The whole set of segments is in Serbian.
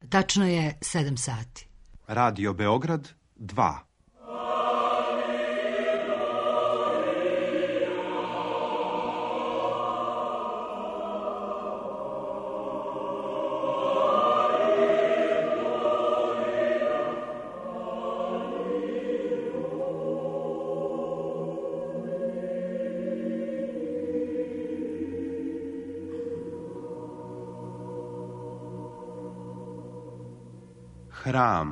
Tačno je 7 sati. Radio Beograd 2. Hram.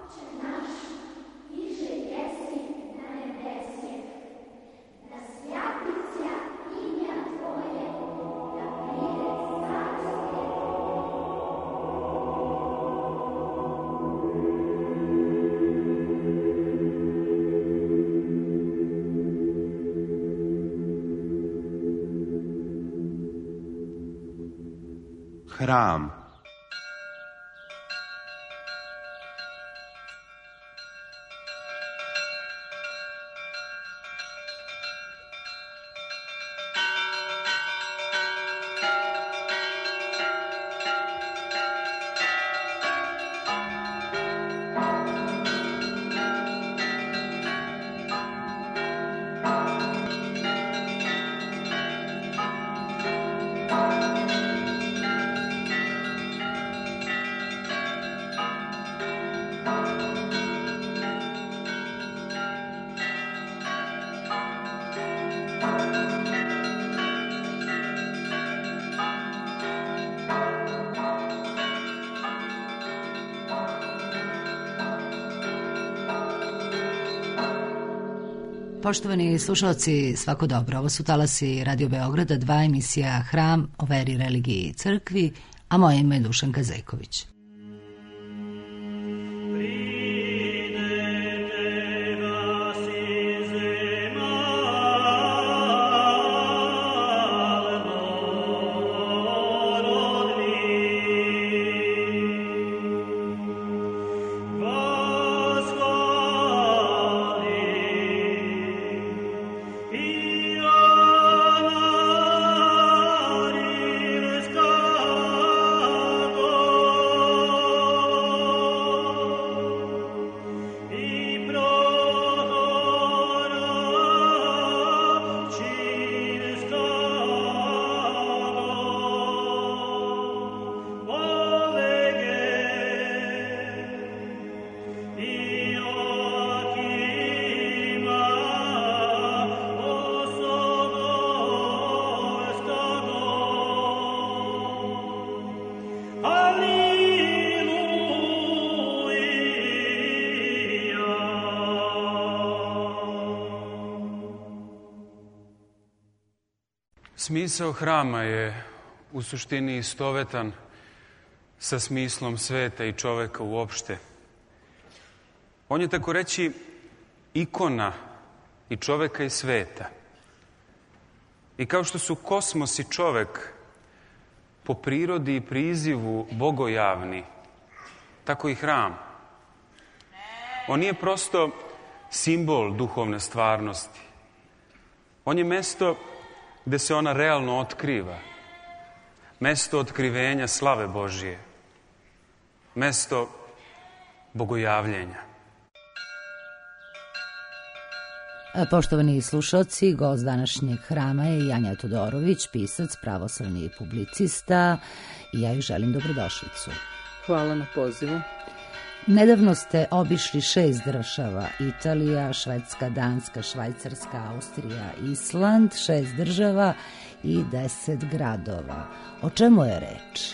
Hram. Poštovani slušalci, svako dobro. Ovo su talasi Radio Beograda 2, emisija Hram o veri, religiji i crkvi, a moje ime je Dušanka Zejković. Smisao hrama je u suštini istovetan sa smislom sveta i čoveka uopšte. On je tako reći ikona i čoveka i sveta. I kao što su kosmos i čovek po prirodi i prizivu bogojavni, tako i hram. On nije prosto simbol duhovne stvarnosti. On je mesto gde se ona realno otkriva. Mesto otkrivenja slave Božije. Mesto bogojavljenja. Poštovani slušalci, gost današnjeg hrama je Janja Todorović, pisac, pravoslavni publicista, i ja joj želim dobrodošlicu. Hvala na pozivu. Nedavno ste obišli 6 država: Italija, Švedska, Danska, Švajcarska, Austrija, Island, 6 država i 10 gradova. O čemu je reč?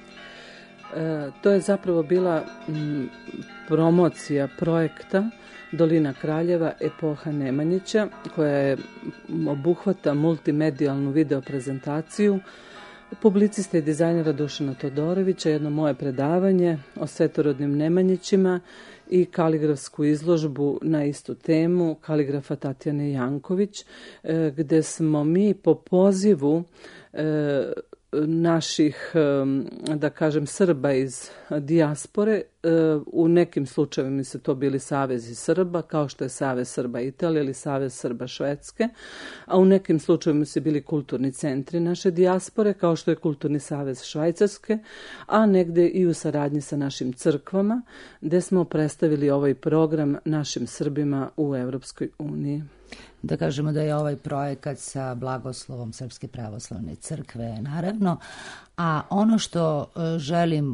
To je zapravo bila promocija projekta Dolina Kraljeva, epoha Nemanjića, koja obuhvata multimedijalnu video prezentaciju publicista i dizajnera Dušana Todorovića, jedno moje predavanje o svetorodnim Nemanjićima i kaligrafsku izložbu na istu temu kaligrafa Tatjane Janković, gde smo mi po pozivu naših, da kažem, Srba iz dijaspore u nekim slučajevima se to bili savezi Srba, kao što je Savez Srba Italije ili Savez Srba Švedske, a u nekim slučajevima su bili kulturni centri naše dijaspore, kao što je Kulturni savez Švajcarske, a negde i u saradnji sa našim crkvama, gde smo predstavili ovaj program našim Srbima u Evropskoj uniji. Da kažemo da je ovaj projekat sa blagoslovom Srpske pravoslavne crkve, naravno, a ono što želim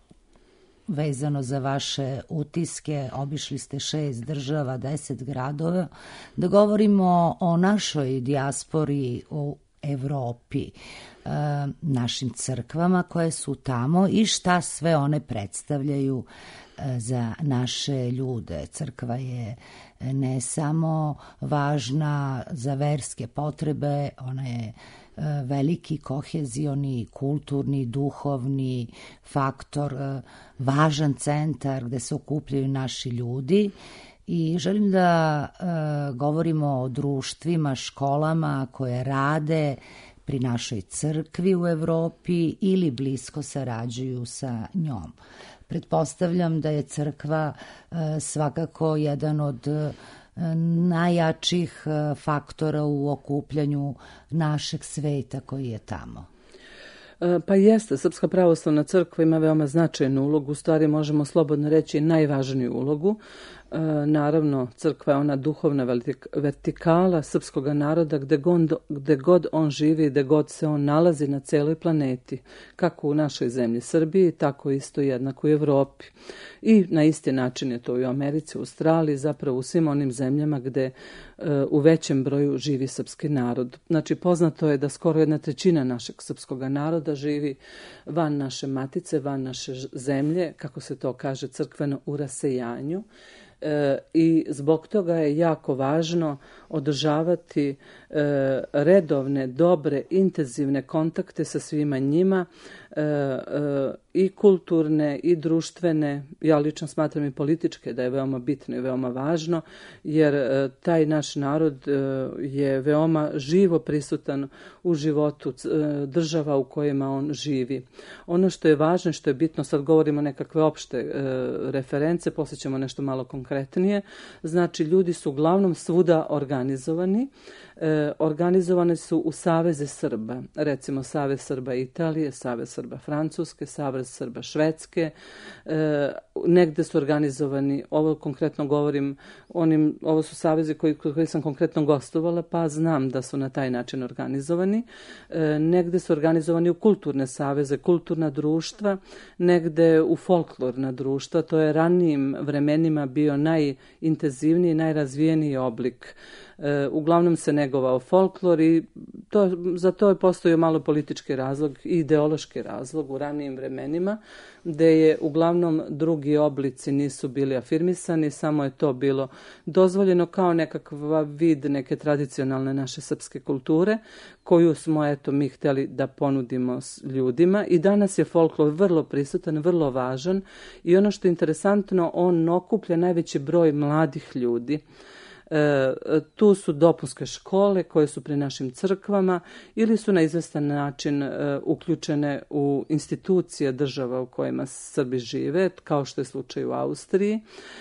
vezano za vaše utiske, obišli ste 6 država, 10 gradova, da govorimo o našoj dijaspori u Evropi, našim crkvama koje su tamo i šta sve one predstavljaju za naše ljude. Crkva je ne samo važna za verske potrebe, ona je veliki kohezioni, kulturni, duhovni faktor, važan centar gde se okupljaju naši ljudi. I želim da govorimo o društvima, školama koje rade pri našoj crkvi u Evropi ili blisko sarađuju sa njom. Pretpostavljam da je crkva svakako jedan od najjačih faktora u okupljanju našeg sveta koji je tamo. Pa jeste, Srpska pravoslavna crkva ima veoma značajnu ulogu, u stvari možemo slobodno reći najvažniju ulogu. Naravno, crkva je ona duhovna vertikala srpskog naroda gde god on živi, gde god se on nalazi na celoj planeti, kako u našoj zemlji Srbiji, tako isto jednako u Evropi. I na isti način je to i u Americi, u Australiji, zapravo u svim onim zemljama gde u većem broju živi srpski narod. Znači, poznato je da skoro 1/3 našeg srpskog naroda živi van naše matice, van naše zemlje, kako se to kaže crkveno, u rasejanju. I zbog toga je jako važno održavati redovne, dobre, intenzivne kontakte sa svima njima, i kulturne i društvene, ja lično smatram i političke, da je veoma bitno i veoma važno, jer taj naš narod je veoma živo prisutan u životu država u kojima on živi. Ono što je važno, što je bitno, sad govorimo nekakve opšte reference, poslije ćemo nešto malo konkretnije, znači ljudi su uglavnom svuda organizovani. Organizovane su u saveze Srba, recimo Savez Srba Italije, Savez Srba Francuske, Savez Srba Švedske, negde su organizovani, ovo konkretno govorim, ovo su savezi koji sam konkretno gostovala, pa znam da su na taj način organizovani. Negde su organizovani u kulturne saveze, kulturna društva, negde u folklorna društva, to je ranijim vremenima bio najintenzivniji, najrazvijeniji oblik. Uglavnom se negovao folklor i za to je postojao malo politički razlog i ideološki razlog u ranijim vremenima, gde je uglavnom drugi oblici nisu bili afirmisani, samo je to bilo dozvoljeno kao nekakav vid neke tradicionalne naše srpske kulture, koju smo mi hteli da ponudimo ljudima. I danas je folklor vrlo prisutan, vrlo važan i ono što je interesantno, on okuplja najveći broj mladih ljudi. Tu su dopunske škole koje su pri našim crkvama ili su na izvestan način uključene u institucije država u kojima Srbi žive, kao što je slučaj u Austriji.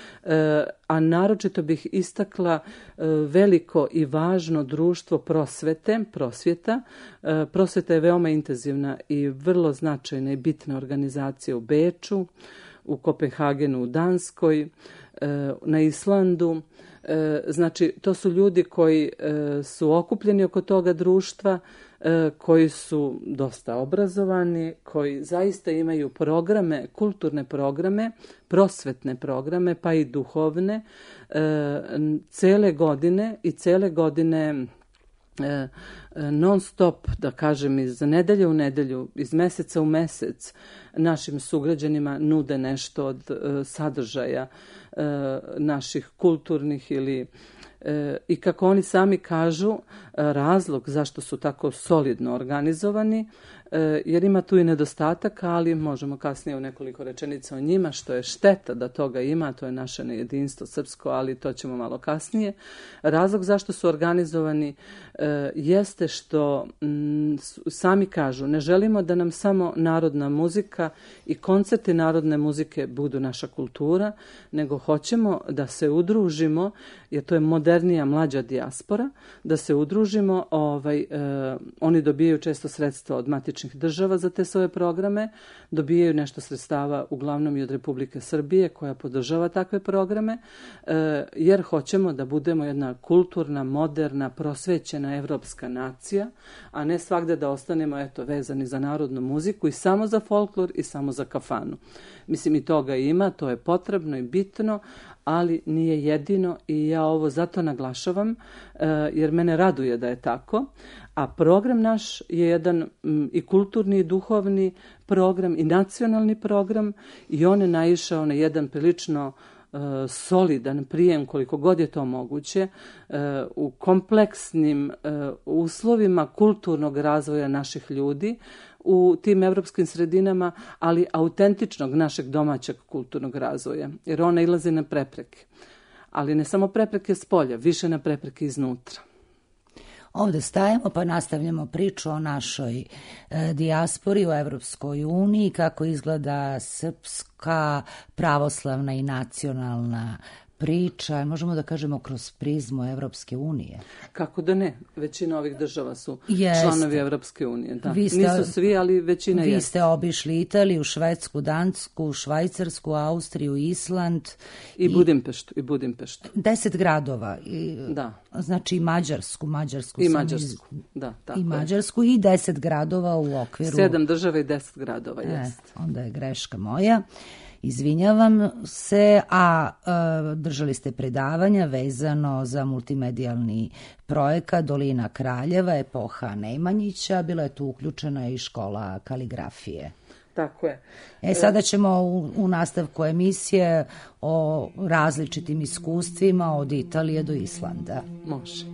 A naročito bih istakla veliko i važno društvo prosvjeta. Prosvjeta je veoma intenzivna i vrlo značajna i bitna organizacija u Beču, u Kopenhagenu, u Danskoj, na Islandu. Znači, to su ljudi koji su okupljeni oko toga društva, koji su dosta obrazovani, koji zaista imaju programe, kulturne programe, prosvetne programe, pa i duhovne, cele godine non stop, da kažem, iz nedelje u nedelju, iz meseca u mesec, našim sugrađanima nude nešto od sadržaja naših kulturnih i kako oni sami kažu, razlog zašto su tako solidno organizovani jer ima tu i nedostatak, ali možemo kasnije u nekoliko rečenica o njima, što je šteta da toga ima, to je naše nejedinstvo srpsko, ali to ćemo malo kasnije. Razlog zašto su organizovani jeste što sami kažu, ne želimo da nam samo narodna muzika i koncerti narodne muzike budu naša kultura, nego hoćemo da se udružimo, jer to je modernija, mlađa dijaspora, da se udružimo, oni dobijaju često sredstva od matičnih država za te svoje programe, dobijaju nešto sredstava uglavnom i od Republike Srbije koja podržava takve programe, jer hoćemo da budemo jedna kulturna, moderna, prosvećena evropska nacija, a ne svagde da ostanemo vezani za narodnu muziku i samo za folklor i samo za kafanu. Mislim, i toga ima, to je potrebno i bitno, ali nije jedino i ja ovo zato naglašavam, jer mene raduje da je tako. A program naš je jedan i kulturni i duhovni program i nacionalni program i on je naišao na jedan prilično solidan prijem, koliko god je to moguće, u kompleksnim uslovima kulturnog razvoja naših ljudi u tim evropskim sredinama, ali autentičnog našeg domaćeg kulturnog razvoja, jer ona ilazi na prepreke. Ali ne samo prepreke s polja, više na prepreke iznutra. Ovde stajemo pa nastavljamo priču o našoj dijaspori u Evropskoj uniji, kako izgleda srpska, pravoslavna i nacionalna priča, možemo da kažemo kroz prizmu Evropske unije. Kako da ne? Većina ovih država su članovi Evropske unije. Da. Nisu svi, ali većina jeste. Vi ste obišli Italiju, Švedsku, Dansku, Švajcarsku, Austriju, Island. I Budimpeštu. 10 gradova. Da. Znači i Mađarsku. I Mađarsku, da. Tako i Mađarsku i 10 gradova u okviru. 7 država i 10 gradova, jeste. Onda je greška moja. Izvinjavam se, držali ste predavanja vezano za multimedijalni projekat Dolina Kraljeva, epoha Nemanjića, bila je tu uključena i škola kaligrafije. Tako je. Sada ćemo u nastavku emisije o različitim iskustvima od Italije do Islanda. Može.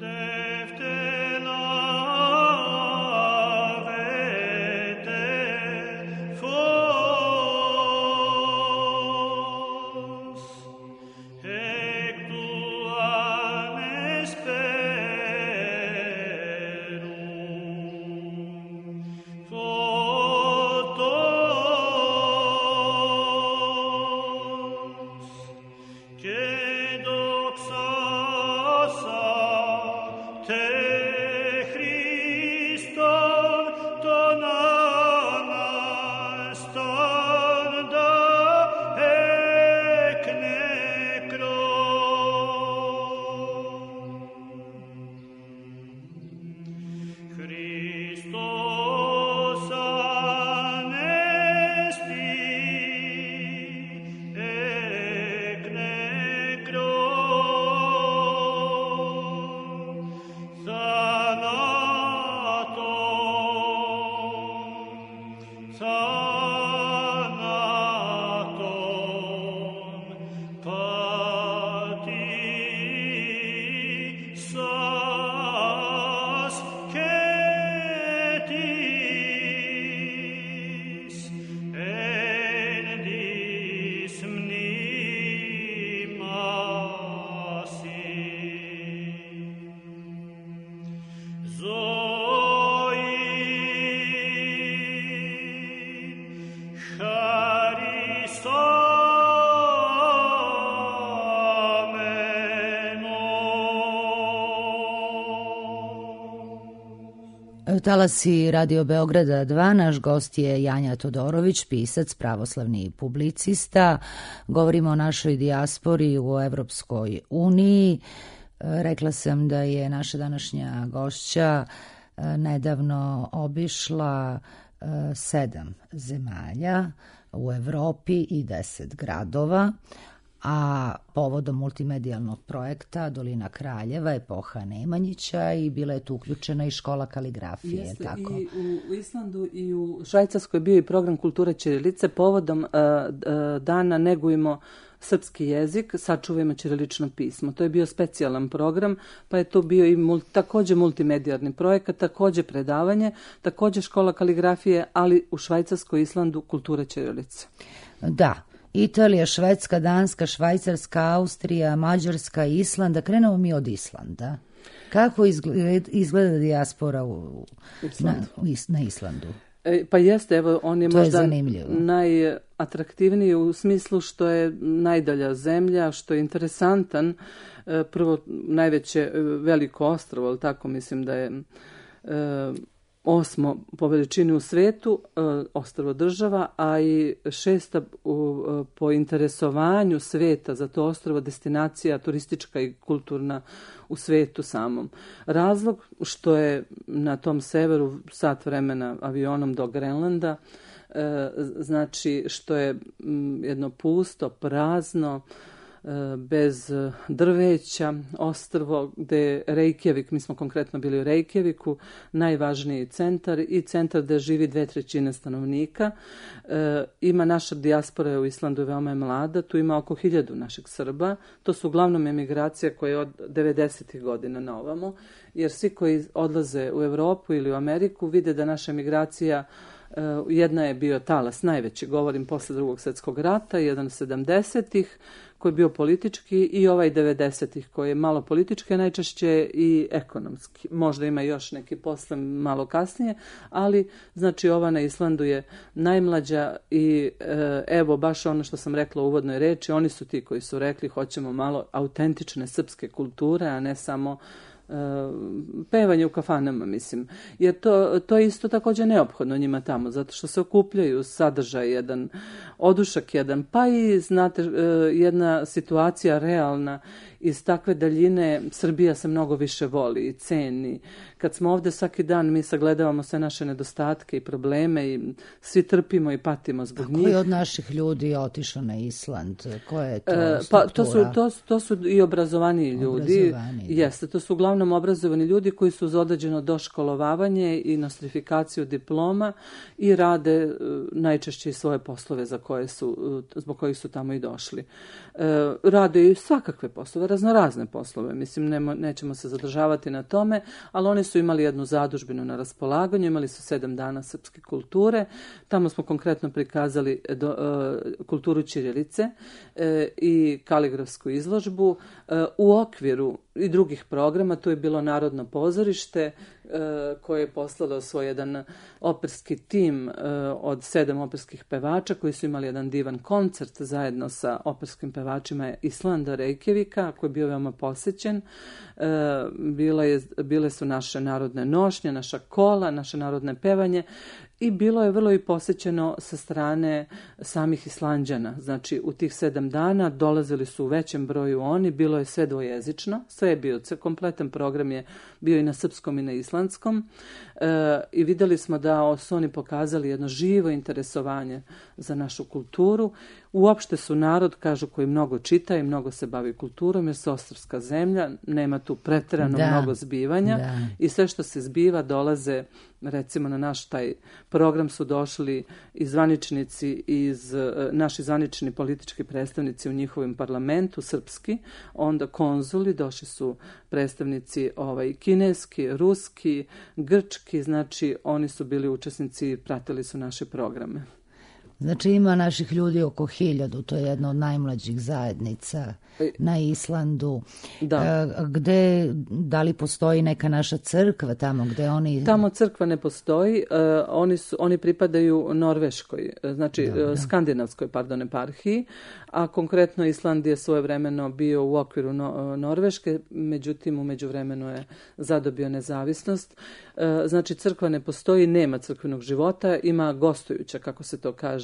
Talasi Radio Beograda 2, naš gost je Janja Todorović, pisac, pravoslavni publicista. Govorimo o našoj dijaspori u Evropskoj uniji. Rekla sam da je naša današnja gošća nedavno obišla 7 zemalja u Evropi i 10 gradova, a povodom multimedijalnog projekta Dolina Kraljeva, epoha Nemanjića, i bila je tu uključena i škola kaligrafije. Jeste, tako? i u Islandu i u Švajcarskoj bio i program kulture ćirilice. Povodom dana negujemo srpski jezik, sačuvajmo ćirilično pismo. To je bio specijalan program, pa je to bio i također multimedijarni projekat, također predavanje, također škola kaligrafije, ali u Švajcarskoj i Islandu kulture ćirilice. Da, Italija, Švedska, Danska, Švajcarska, Austrija, Mađarska, Island. Krenemo mi od Islanda. Kako izgleda dijaspora na Islandu? Pa jeste, evo, on je to možda je najatraktivniji u smislu što je najdalja zemlja, što je interesantan. Prvo, najveće veliko ostrvo, ali tako mislim da je 8. po veličini u svetu, ostrvo država, a i 6. po interesovanju sveta za to ostrvo, destinacija turistička i kulturna u svetu samom. Razlog što je na tom severu sat vremena avionom do Grenlanda, znači što je jedno pusto, prazno, bez drveća, ostrvo gde je Reykjavik, mi smo konkretno bili u Reykjaviku, najvažniji centar i centar gde živi 2/3 stanovnika. Ima naša dijaspora u Islandu, veoma je mlada, tu ima oko 1000 naših Srba. To su uglavnom emigracija koja je od 90. godina na ovamo, jer svi koji odlaze u Evropu ili u Ameriku vide da naša emigracija, jedna je bio talas najveći, govorim posle Drugog svjetskog rata, jedan 70-ih koji je bio politički i ovaj 90-ih koji je malo politički, a najčešće i ekonomski. Možda ima još neki posle malo kasnije, ali znači ova na Islandu je najmlađa i evo baš ono što sam rekla u uvodnoj reči, oni su ti koji su rekli hoćemo malo autentične srpske kulture, a ne samo pevanje u kafanama, mislim. Jer to je isto također neophodno njima tamo, zato što se okupljaju sadržaj jedan, odušak jedan, pa i, znate, jedna situacija realna iz takve daljine. Srbija se mnogo više voli i ceni. Kad smo ovdje svaki dan, mi sagledavamo sve naše nedostatke i probleme i svi trpimo i patimo zbog njih. Koji od naših ljudi je otišao na Island? Koja je to struktura? Pa to su i obrazovaniji ljudi. Jeste, to su uglavnom obrazovani ljudi koji su za određeno doškolovavanje i nostrifikaciju diploma i rade najčešće svoje poslove zbog kojih su tamo i došli. Rade i svakakve poslove, raznorazne poslove. Mislim, nećemo se zadržavati na tome, ali oni su imali jednu zadužbinu na raspolaganju, imali su 7 dana srpske kulture. Tamo smo konkretno prikazali kulturu ćirilice i kaligrafsku izložbu. U okviru i drugih programa, tu je bilo Narodno pozorište koje je poslalo svoj jedan operski tim od 7 operskih pevača koji su imali jedan divan koncert zajedno sa operskim pevačima Islanda, Reykjavika, koji je bio veoma posjećen. Bile su naše narodne nošnje, naša kola, naše narodne pevanje i bilo je vrlo i posjećeno sa strane samih Islanđana. Znači, u tih 7 dana dolazili su u većem broju oni, bilo je sve dvojezično, sve je bio, kompletan program je bio i na srpskom i na islandskom i vidjeli smo da su oni pokazali jedno živo interesovanje za našu kulturu. Uopšte su narod, kažu, koji mnogo čita i mnogo se bavi kulturom, jer su ostrvska zemlja, nema tu pretjerano mnogo zbivanja i sve što se zbiva dolaze, recimo na naš taj program su došli i zvaničnici naši zvanični politički predstavnici u njihovom parlamentu, srpski, onda konzuli, došli su predstavnici kineski, ruski, grčki, znači oni su bili učesnici i pratili su naše programe. Znači ima naših ljudi oko 1000, to je jedna od najmlađih zajednica na Islandu. Da li postoji neka naša crkva tamo gde oni... Tamo crkva ne postoji, oni pripadaju Norveškoj, znači skandinavskoj, eparhiji, a konkretno Island je svojevremeno bio u okviru Norveške, međutim u međuvremenu je zadobio nezavisnost. Znači crkva ne postoji, nema crkvenog života, ima gostujuća, kako se to kaže,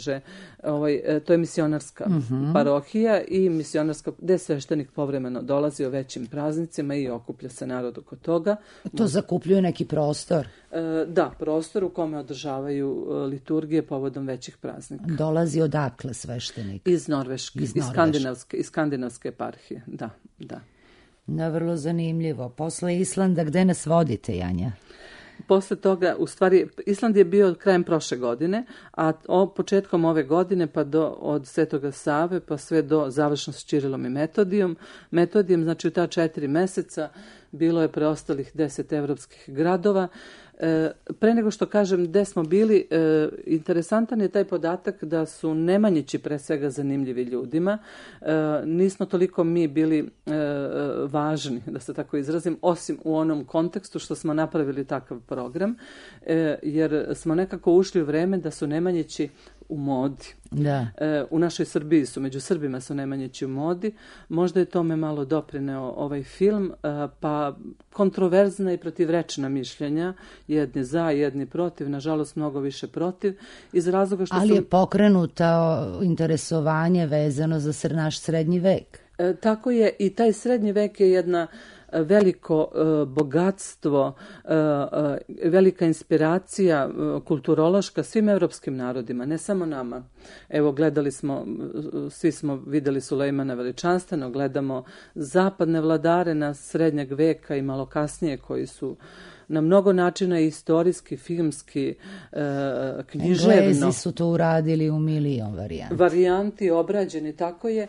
kaže, to je misionarska parohija i misionarska, gde sveštenik povremeno dolazi o većim praznicima i okuplja se narod oko toga. To zakupljuje neki prostor? Da, prostor u kome održavaju liturgije povodom većih praznika. Dolazi odakle sveštenik? Iz Norveške, iz skandinavske eparhije, da. Da, vrlo zanimljivo. Posle Islanda, gde nas vodite, Janja? Posle toga, u stvari, Island je bio krajem prošle godine, a početkom ove godine pa od Svetoga Save pa sve do završno s Ćirilom i Metodijem, znači u ta 4 meseca bilo je preostalih 10 evropskih gradova. Pre nego što kažem gde smo bili, interesantan je taj podatak da su Nemanjići pre svega zanimljivi ljudima. Nismo toliko mi bili važni, da se tako izrazim, osim u onom kontekstu što smo napravili takav program, jer smo nekako ušli u vreme da su Nemanjići u modi. Da. U našoj Srbiji među Srbima su Nemanjići u modi. Možda je tome malo doprineo ovaj film, pa kontroverzna i protivrečna mišljenja, jedni za, jedni protiv, nažalost mnogo više protiv, iz razloga što Ali je pokrenuto interesovanje vezano za naš srednji vek. Tako je, i taj srednji vek je jedna veliko bogatstvo, velika inspiracija kulturološka svim evropskim narodima, ne samo nama. Evo, gledali smo, svi smo videli Sulejmana Veličanstvenog, gledamo zapadne vladare na srednjeg veka i malo kasnije koji su na mnogo načina istorijski, filmski, književno. Englezi su to uradili u milion varijanti. Varijanti obrađeni, tako je.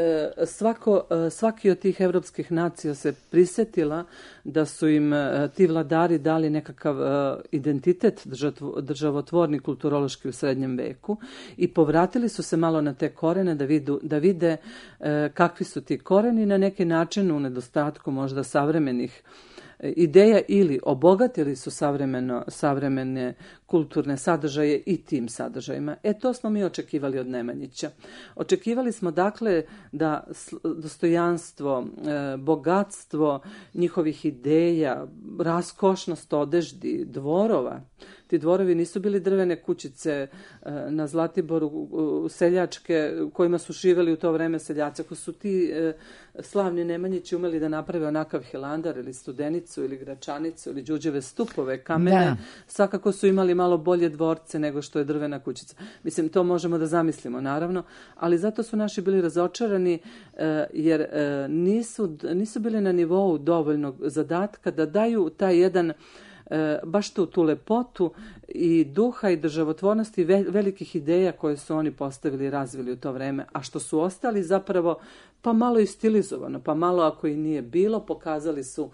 Svaki od tih evropskih nacija se prisjetila da su im ti vladari dali nekakav identitet državotvorni, kulturološki u srednjem veku i povratili su se malo na te korene da vide kakvi su ti koreni, na neki način u nedostatku možda savremenih ideja ili obogatili su savremene kulturne sadržaje i tim sadržajima. To smo mi očekivali od Nemanjića. Očekivali smo dakle da dostojanstvo, bogatstvo njihovih ideja, raskošnost odeždi, dvorova. Ti dvorovi nisu bili drvene kućice na Zlatiboru, seljačke, kojima su živeli u to vreme seljaci. Ako su ti slavni Nemanjići umeli da naprave onakav Hilandar ili Studenicu ili Gračanicu ili Đuđeve stupove, kamene, svakako su imali malo bolje dvorce nego što je drvena kućica. Mislim, to možemo da zamislimo, naravno, ali zato su naši bili razočarani jer nisu bili na nivou dovoljnog zadatka da daju taj jedan baš tu lepotu i duha i državotvornosti velikih ideja koje su oni postavili i razvili u to vreme, a što su ostali zapravo pa malo i stilizovano, pa malo ako i nije bilo, pokazali su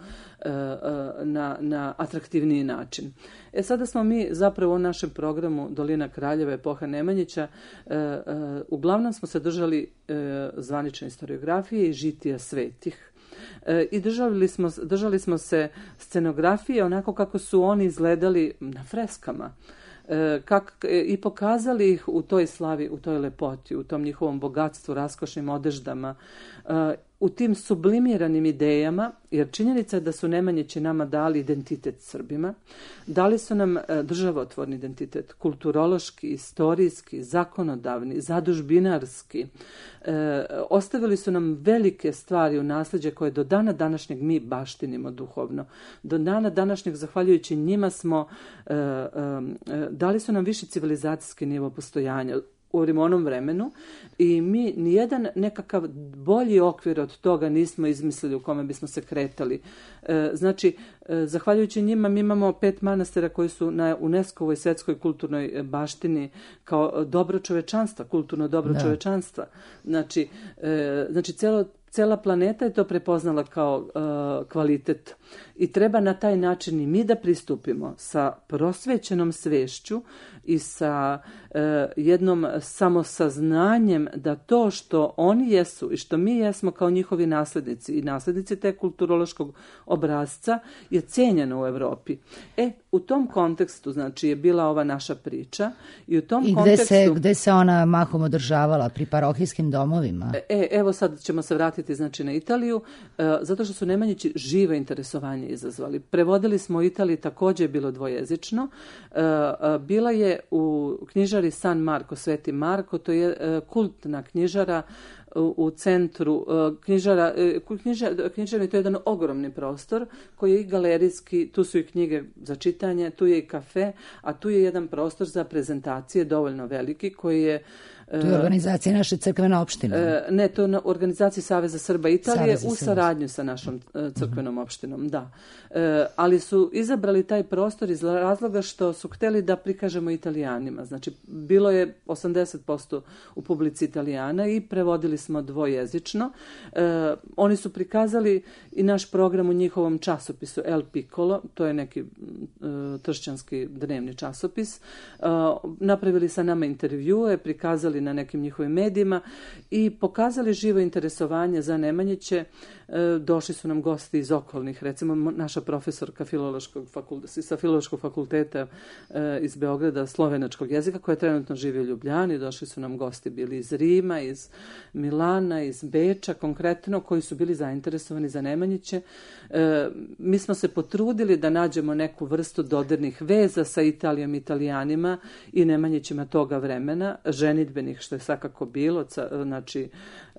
na atraktivniji način. Sada smo mi zapravo u našem programu Dolina Kraljeva, epoha Nemanjića, uglavnom smo se držali zvanične historiografije i žitija svetih. I držali smo se scenografije onako kako su oni izgledali na freskama i pokazali ih u toj slavi, u toj lepoti, u tom njihovom bogatstvu, raskošnim odeždama, u tim sublimiranim idejama, jer činjenica je da su Nemanjići nama dali identitet Srbima, dali su nam državotvorni identitet, kulturološki, istorijski, zakonodavni, zadužbinarski. Ostavili su nam velike stvari u nasleđe koje do dana današnjeg mi baštinimo duhovno. Do dana današnjeg, zahvaljujući njima smo, dali su nam viši civilizacijski nivo postojanja u onom vremenu i mi nijedan nekakav bolji okvir od toga nismo izmislili u kome bismo se kretali. Znači, zahvaljujući njima mi imamo 5 manastira koji su na UNESCO-ovoj svetskoj kulturnoj baštini kao dobro čovečanstva, kulturno dobro čovečanstva. Znači cela planeta je to prepoznala kao kvalitet i treba na taj način i mi da pristupimo sa prosvećenom svešću i sa jednom samosaznanjem da to što oni jesu i što mi jesmo kao njihovi naslednici i naslednici te kulturološkog obrazca je cijenjeno u Evropi. U tom kontekstu, znači, je bila ova naša priča i u tom kontekstu... Gde se ona mahom održavala? Pri parohijskim domovima? Evo sad ćemo se vratiti ukazati znači na Italiju, zato što su Nemanjići živo interesovanje izazvali. Prevodili smo u Italiji, također je bilo dvojezično. Bila je u knjižari San Marco, Sveti Marko, to je kultna knjižara u centru knjižarni, to je jedan ogromni prostor koji je i galerijski, tu su i knjige za čitanje, tu je i kafe, a tu je jedan prostor za prezentacije dovoljno veliki koji je To je organizacija naše crkvene opštine. Ne, to je na organizaciji Saveza Srba Italije u saradnju sa našom crkvenom opštinom, da. Ali su izabrali taj prostor iz razloga što su htjeli da prikažemo Italijanima. Znači, bilo je 80% u publici Italijana i prevodili smo dvojezično. Oni su prikazali i naš program u njihovom časopisu El Piccolo, to je neki tršćanski dnevni časopis. Napravili sa nama intervjue, prikazali na nekim njihovim medijima i pokazali živo interesovanje za Nemanjiće. Došli su nam gosti iz okolnih, recimo naša profesorka sa Filološkog fakulteta iz Beograda, slovenačkog jezika, koja trenutno živi u Ljubljani. Došli su nam gosti bili iz Rima, iz Milana, iz Beča konkretno, koji su bili zainteresovani za Nemanjiće. Mi smo se potrudili da nađemo neku vrstu dodirnih veza sa Italijom, Italijanima i Nemanjićima toga vremena, ženidbenih, što je svakako bilo. Znači,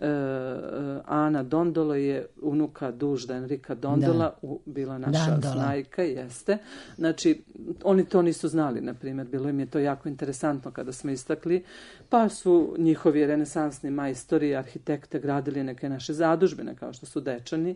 Ana Dondolo je unuka Dužda Enrika Dondola, bila naša snajka, jeste. Znači, oni to nisu znali, na primjer, bilo im je to jako interesantno kada smo istakli, pa su njihovi renesansni majstori, arhitekte gradili neke naše zadužbine, kao što su Dečani,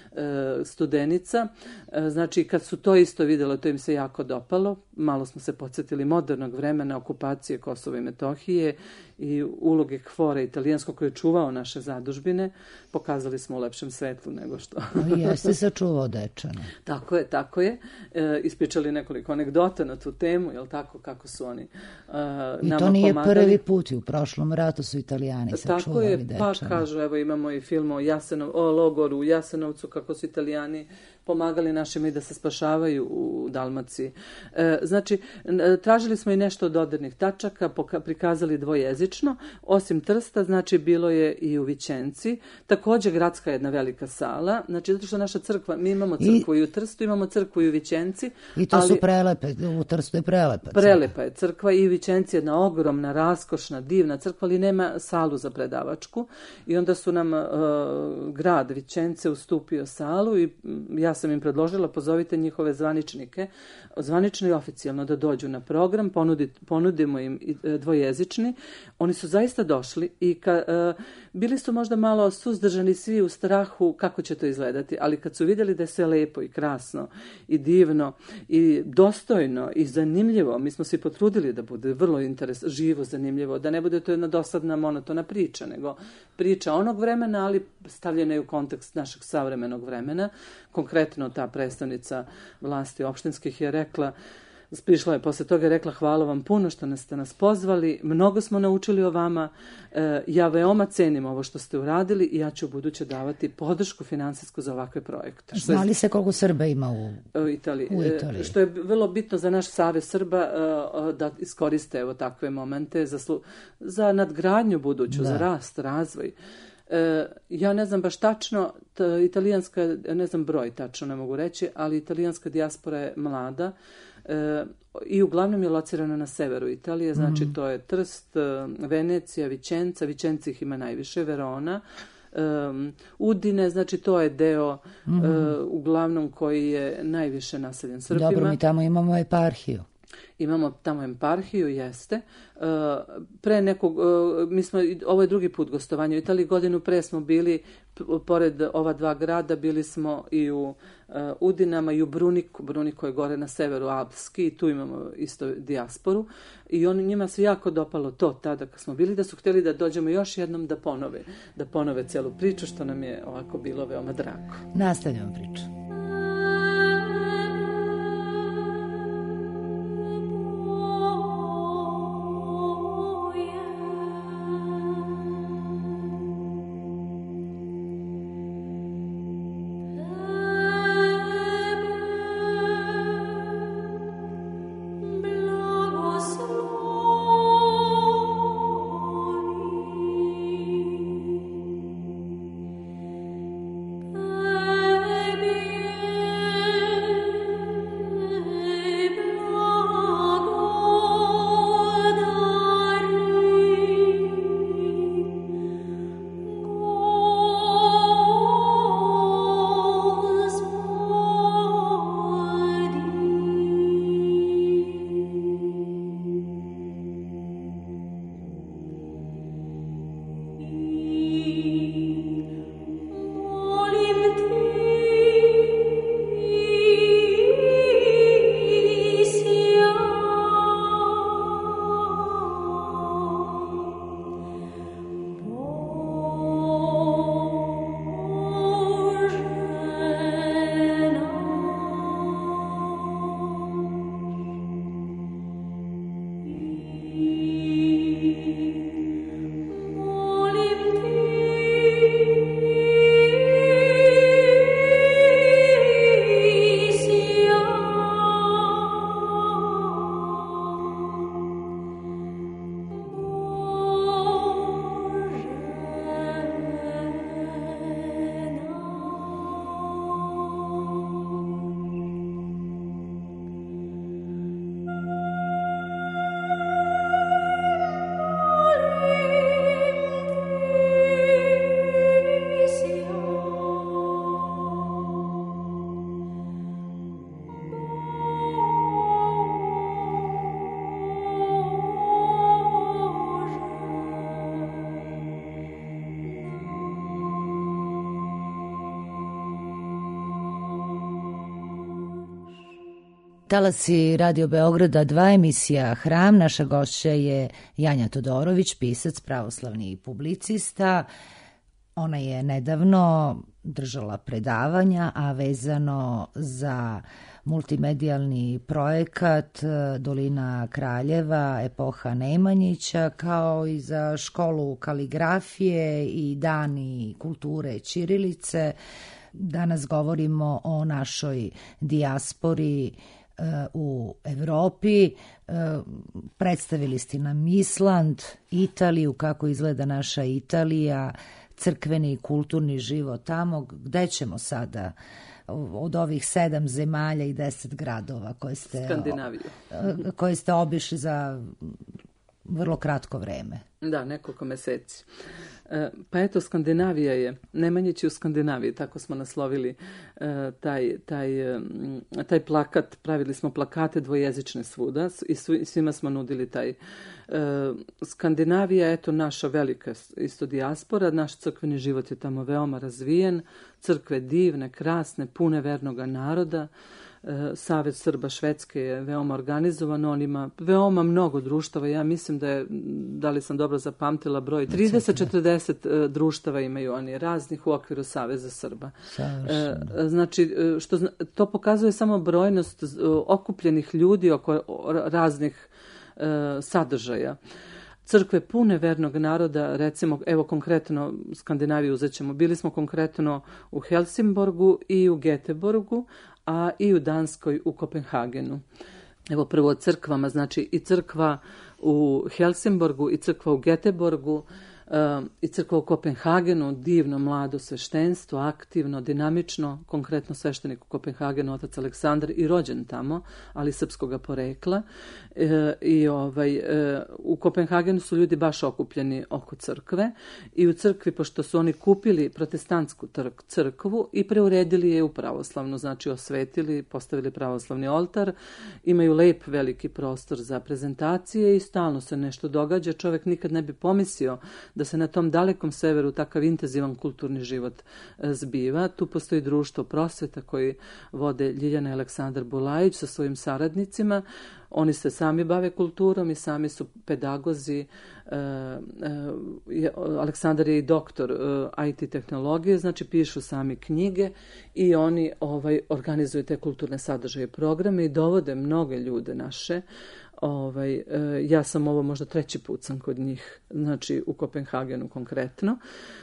Studenica. Znači, kad su to isto vidjelo, to im se jako dopalo. Malo smo se podsjetili modernog vremena, okupacije Kosova i Metohije i uloge KFOR-a italijanskog koji je čuvao naše zadužbine. Pokazali smo u lepšem svetlu nego što... Jeste sačuvao Dečane. Tako je. Ispričali nekoliko anegdota na tu temu, jel tako, kako su oni nama pomagali. I to nije prvi put, i u prošlom ratu su Italijani sačuvali Dečane. Pa kažu, evo imamo i film o logoru u Jasenovcu, kako su Italijani pomagali našima i da se spašavaju u Dalmaciji. Znači, tražili smo i nešto od dodirnih tačaka, prikazali dvojezično. Osim Trsta, znači, bilo je i u Vičenci. Također, gradska jedna velika sala. Znači, zato što naša crkva, mi imamo crkvu i u Trstu, imamo crkvu i u Vičenci. I to su prelepe, u Trstu je prelepa. Prelepa je crkva i u Vičenci je jedna ogromna, raskošna, divna crkva, ali nema salu za predavačku. I onda su nam grad Vičence ustupio salu i ja sam im predložila, pozovite njihove zvaničnike, zvanično i oficijalno da dođu na program, ponudimo im dvojezični. Oni su zaista došli i bili su možda malo suzdržani svi u strahu kako će to izgledati, ali kad su vidjeli da je sve lepo i krasno i divno i dostojno i zanimljivo, mi smo se potrudili da bude vrlo živo, zanimljivo, da ne bude to jedna dosadna monotona priča, nego priča onog vremena, ali stavljena je u kontekst našeg savremenog vremena. Konkretno ta predstavnica vlasti opštinskih je rekla, prišla je posle toga i rekla, hvala vam puno što ste nas pozvali, mnogo smo naučili o vama, ja veoma cenim ovo što ste uradili i ja ću ubuduće davati podršku finansijsku za ovakve projekte. Znali se koliko Srba ima u Italiji? Što je vrlo bitno za naš Savez Srba da iskoriste evo takve momente za nadgradnju buduću, za rast, razvoj. Ja ne znam baš tačno, italijanska, ne znam broj tačno, ne mogu reći, ali italijanska dijaspora je mlada i uglavnom je locirana na severu Italije, znači to je Trst, Venecija, Vičenca, Vičenci ih ima najviše, Verona, Udine, znači to je deo uglavnom koji je najviše naseljen Srbima. Dobro, mi tamo imamo eparhiju. Imamo tamo eparhiju, jeste. Pre nekog, ovo je drugi put gostovanje u Italiji, godinu pre smo bili, pored ova dva grada, bili smo i u Udinama i u Bruniku. Bruniko je gore na severu Alpski i tu imamo isto dijasporu. I njima se jako dopalo to tada kad smo bili, da su htjeli da dođemo još jednom da ponove celu priču, što nam je ovako bilo veoma drago. Nastavljamo priču. Talasi Radio Beograda 2, emisija Hram. Naša gošća je Janja Todorović, pisac, pravoslavni i publicista. Ona je nedavno držala predavanja, a vezano za multimedijalni projekat Dolina Kraljeva, epoha Nemanjića, kao i za školu kaligrafije i dani kulture ćirilice. Danas govorimo o našoj dijaspori u Evropi. Predstavili ste nam Island, Italiju, kako izgleda naša Italija, crkveni i kulturni život tamo. Gde ćemo sada od ovih 7 zemalja i 10 gradova koje ste obišli za vrlo kratko vreme? Da, nekoliko meseci. Pa eto, Skandinavija je, Nemanjić je u Skandinaviji, tako smo naslovili taj plakat. Pravili smo plakate dvojezične svuda i svima smo nudili taj. Skandinavija, eto, naša velika isto dijaspora, naš crkveni život je tamo veoma razvijen, crkve divne, krasne, pune vernoga naroda. Savez Srba Švedske je veoma organizovan, on ima veoma mnogo društava, ja mislim da li sam dobro zapamtila broj, 30-40 društava imaju oni raznih u okviru Saveza Srba. Znači, to pokazuje samo brojnost okupljenih ljudi oko raznih sadržaja. Crkve pune vernog naroda, recimo, evo konkretno Skandinaviju uzet ćemo, bili smo konkretno u Helsingborgu i u Göteborgu, a i u Danskoj u Kopenhagenu. Evo prvo o crkvama, znači i crkva u Helsingborgu i crkva u Göteborgu i crkva u Kopenhagenu, divno mlado sveštenstvo, aktivno, dinamično, konkretno sveštenik u Kopenhagenu, otac Aleksandar, i rođen tamo, ali srpskoga porekla. U Kopenhagenu su ljudi baš okupljeni oko crkve i u crkvi, pošto su oni kupili protestantsku crkvu i preuredili je u pravoslavnu, znači osvetili, postavili pravoslavni oltar, imaju lep veliki prostor za prezentacije i stalno se nešto događa. Čovjek nikad ne bi pomislio da se na tom dalekom severu takav intenzivan kulturni život zbiva. Tu postoji društvo prosveta koji vode Ljiljana i Aleksandar Bulajić sa svojim saradnicima. Oni se sami bave kulturom i sami su pedagozi. Aleksandar je i doktor IT tehnologije, znači pišu sami knjige i oni organizuju te kulturne sadržaje i programe i dovode mnoge ljude naše. Ja sam ovo možda 3. put sam kod njih, znači u Kopenhagenu konkretno.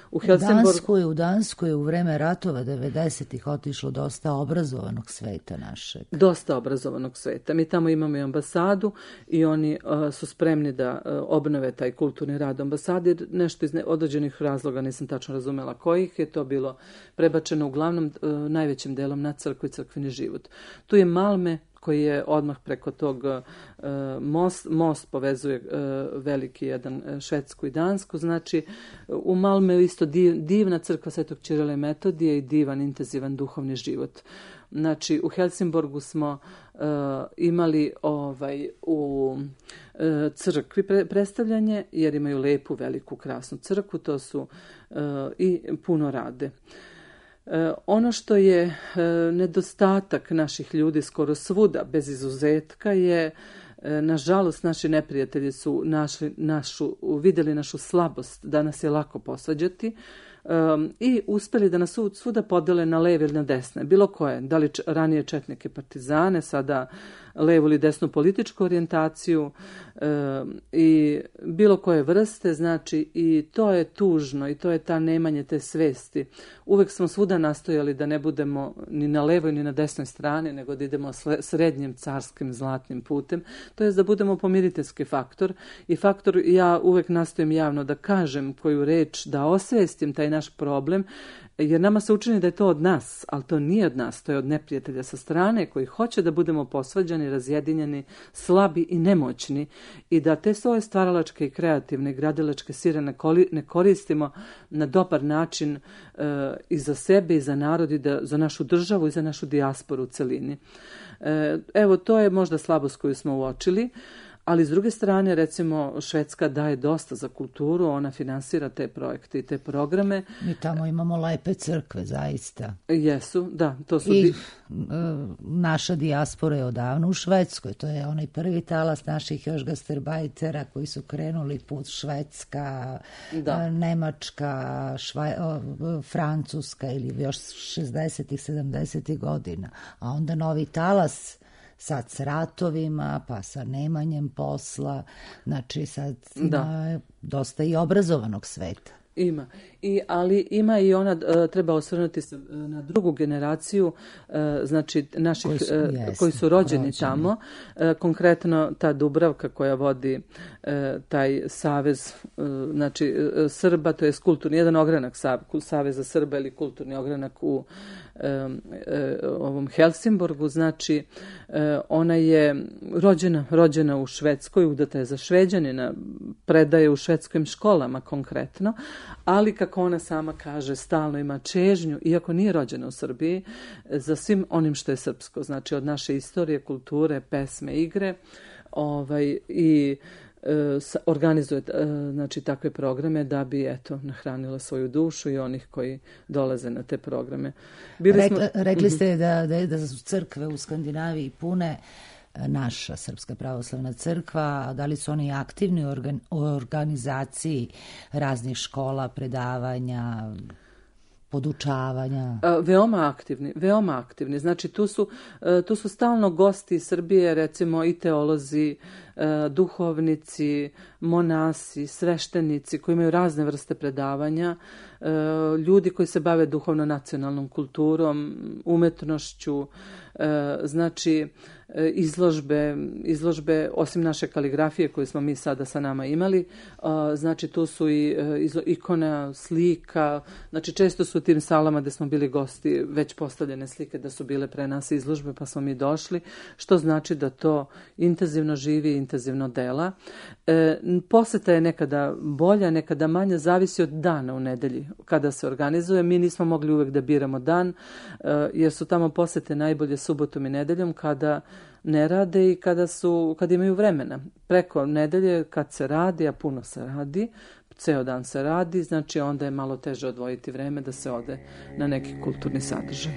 U Danskoj u vreme ratova 90-ih otišlo dosta obrazovanog sveta našeg. Dosta obrazovanog sveta. Mi tamo imamo i ambasadu i oni su spremni da obnove taj kulturni rad ambasade. Nešto iz određenih razloga, nisam tačno razumela kojih, je to bilo prebačeno uglavnom najvećim delom na crkvu i crkveni život. Tu je Malme, koji je odmah preko tog most povezuje veliki jedan Švedsku i Dansku. Znači, u Malme je isto divna crkva Svetog Ćirila i Metodija i divan, intenzivan duhovni život. Znači, u Helsingborgu smo imali u crkvi predstavljanje, jer imaju lepu, veliku, krasnu crkvu, to su i puno rade. Ono što je nedostatak naših ljudi skoro svuda, bez izuzetka, je, nažalost, naši neprijatelji su vidjeli našu slabost da nas je lako posvađati i uspjeli da nas svuda podele na leve ili na desne, bilo koje, da li ranije četnike partizane, sada levu ili desnu političku orijentaciju i bilo koje vrste, znači i to je tužno i to je ta nemanje te svesti. Uvek smo svuda nastojali da ne budemo ni na levoj ni na desnoj strani, nego da idemo srednjim carskim zlatnim putem, to je da budemo pomiriteljski faktor i faktor, ja uvek nastojim javno da kažem koju reč, da osvestim taj naš problem, jer nama se učini da je to od nas, ali to nije od nas, to je od neprijatelja sa strane koji hoće da budemo posvađani, razjedinjeni, slabi i nemoćni i da te svoje stvaralačke i kreativne gradilačke sile ne koristimo na dobar način i za sebe i za narod i za našu državu i za našu dijasporu u celini. Evo, to je možda slabost koju smo uočili, Ali s druge strane, recimo, Švedska daje dosta za kulturu, ona finansira te projekte i te programe. Mi tamo imamo lepe crkve, zaista. Jesu, da, to su... I naša dijaspora je odavno u Švedskoj, to je onaj prvi talas naših još gastarbajtera koji su krenuli put Švedska, Nemačka, Francuska ili još 60-ih, 70-ih godina. A onda novi talas sad s ratovima, pa sa nemanjem posla, znači sad ima dosta i obrazovanog sveta. Ima. Ali ima i ona, treba osvrnuti se na drugu generaciju, znači naših koji su rođeni tamo. Konkretno ta Dubravka koja vodi taj savez, znači Srba, to je kulturni, jedan ogranak Saveza Srba ili kulturni ogranak u ovom Helsingborgu, znači ona je rođena u Švedskoj, udata je za Šveđanina, predaje u švedskim školama konkretno, ali kako ona sama kaže, stalno ima čežnju, iako nije rođena u Srbiji, za svim onim što je srpsko, znači od naše istorije, kulture, pesme, igre, i organizuje znači takve programe da bi nahranila svoju dušu i onih koji dolaze na te programe. Rekli ste da su crkve u Skandinaviji pune, naša Srpska pravoslavna crkva, a da li su oni aktivni u organizaciji raznih škola, predavanja, podučavanja? Veoma aktivni. Znači tu su stalno gosti iz Srbije, recimo i teolozi, duhovnici, monasi, sveštenici koji imaju razne vrste predavanja, ljudi koji se bave duhovno nacionalnom kulturom, umetnošću, znači izložbe, osim naše kaligrafije koju smo mi sada sa nama imali, znači tu su i ikona, slika, znači često su u tim salama gde smo bili gosti već postavljene slike da su bile pre nas izložbe pa smo mi došli, što znači da to intenzivno živi, intenzivno dela. Poseta je nekada bolja, nekada manja, zavisi od dana u nedelji kada se organizuje. Mi nismo mogli uvek da biramo dan, jer su tamo posete najbolje subotom i nedeljom kada ne rade i kada imaju vremena. Preko nedelje kad se radi, a puno se radi, ceo dan se radi, znači onda je malo teže odvojiti vreme da se ode na neki kulturni sadržaj.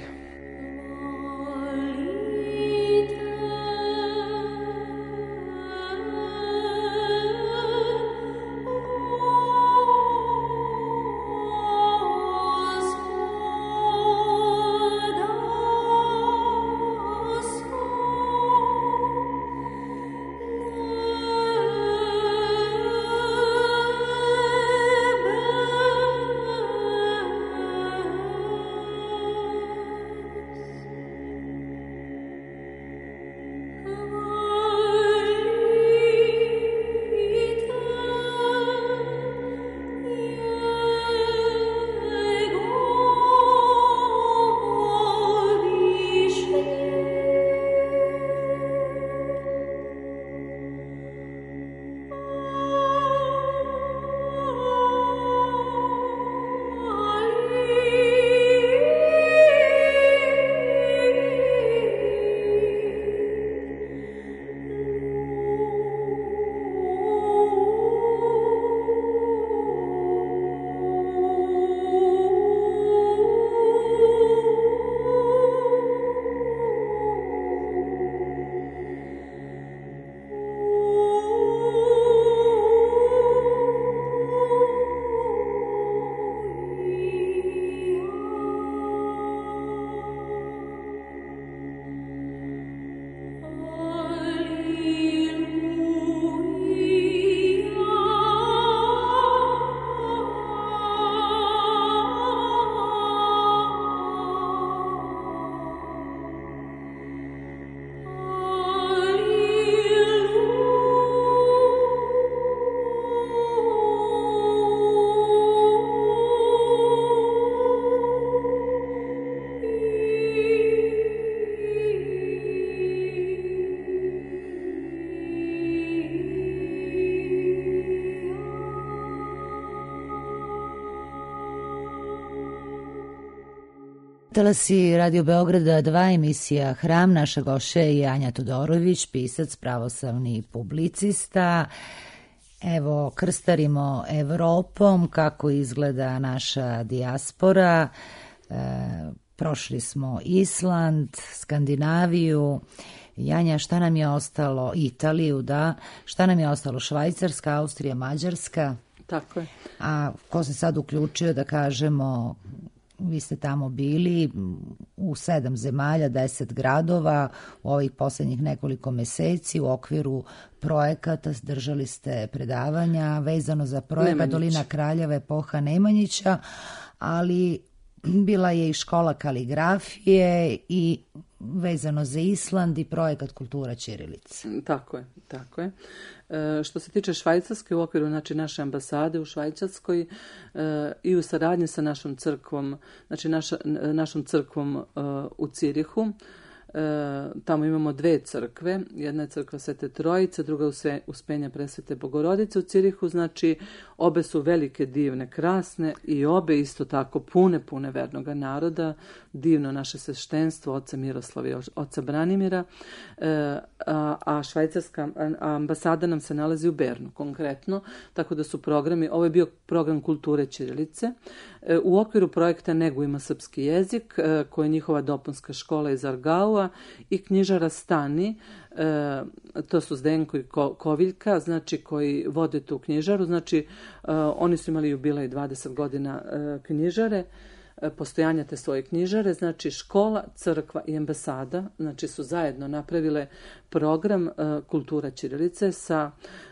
Talasi Radio Beograda 2, emisija Hram. Naša gošća je Anja Todorović, pisac, pravoslavni publicista. Evo, krstarimo Evropom, kako izgleda naša dijaspora. Prošli smo Island, Skandinaviju. Janja, šta nam je ostalo? Italiju, da. Šta nam je ostalo? Švajcarska, Austrija, Mađarska. Tako je. A ko se sad uključio, da kažemo, vi ste tamo bili u 7 zemalja, 10 gradova u ovih posljednjih nekoliko meseci u okviru projekata, držali ste predavanja vezano za projekat Dolina Kraljeva, epoha Nemanjića, ali bila je i škola kaligrafije i vezano za Island i projekat Kultura ćirilice. Tako je, tako je. Što se tiče Švajcarske, u okviru naše ambasade u Švajcarskoj i u saradnji sa našom crkvom, znači našom crkvom u Cirihu, tamo imamo 2 crkve, jedna je crkva Svete Trojice, druga Uspenja Presvete Bogorodice u Cirihu, znači obe su velike, divne, krasne i obe isto tako pune vernoga naroda, divno naše sveštenstvo, oca Miroslava i oca Branimira, a švajcarska ambasada nam se nalazi u Bernu konkretno, tako da su programi, ovo je bio program kulture ćirilice, u okviru projekta Negujmo srpski jezik, koji je njihova dopunska škola iz Argaua i knjižara Stani, to su Zdenko i Koviljka, znači koji vode tu knjižaru, znači oni su imali jubilej 20 godina knjižare, postojanja te svoje knjižare, znači škola, crkva i ambasada, znači su zajedno napravile program Kultura ćirilice sa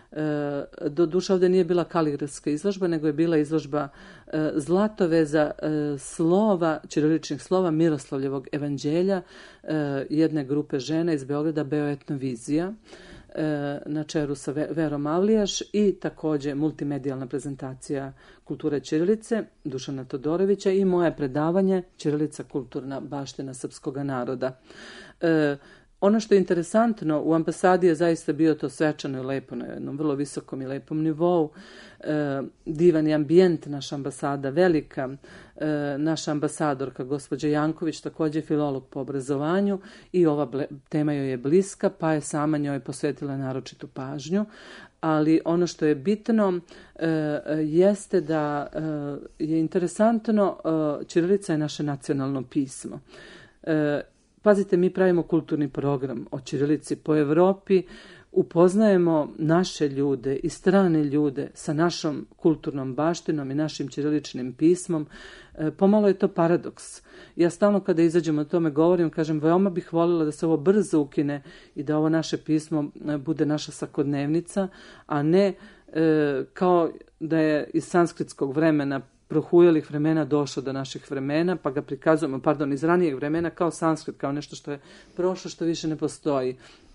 doduše ovdje nije bila kaligrafska izložba, nego je bila izložba zlatoveza slova, ćiriličnih slova Miroslavljevog evanđelja jedne grupe žena iz Beograda, Beoetnovizija, na čelu sa Verom Avlijaš i također multimedijalna prezentacija Kulture ćirilice Dušana Todorovića i moje predavanje Ćirilica kulturna baština srpskog naroda. Ono što je interesantno, u ambasadi je zaista bio to svečano i lepo, na jednom vrlo visokom i lepom nivou. Divan je ambijent naša ambasada, velika. Naša ambasadorka, gospođa Janković, također filolog po obrazovanju i ova tema joj je bliska, pa je sama njoj posvetila naročitu pažnju. Ali ono što je bitno jeste da je interesantno, ćirilica je naše nacionalno pismo. Pazite, mi pravimo kulturni program o ćirilici po Evropi, upoznajemo naše ljude i strane ljude sa našom kulturnom baštinom i našim ćiriličnim pismom. Pomalo je to paradoks. Ja stalno kada izađem o tome govorim, kažem, veoma bih voljela da se ovo brzo ukine i da ovo naše pismo bude naša svakodnevnica, a ne kao da je iz sanskritskog vremena prohujelih vremena došlo do naših vremena, pa ga prikazujemo, iz ranijeg vremena kao sanskrit, kao nešto što je prošlo, što više ne postoji.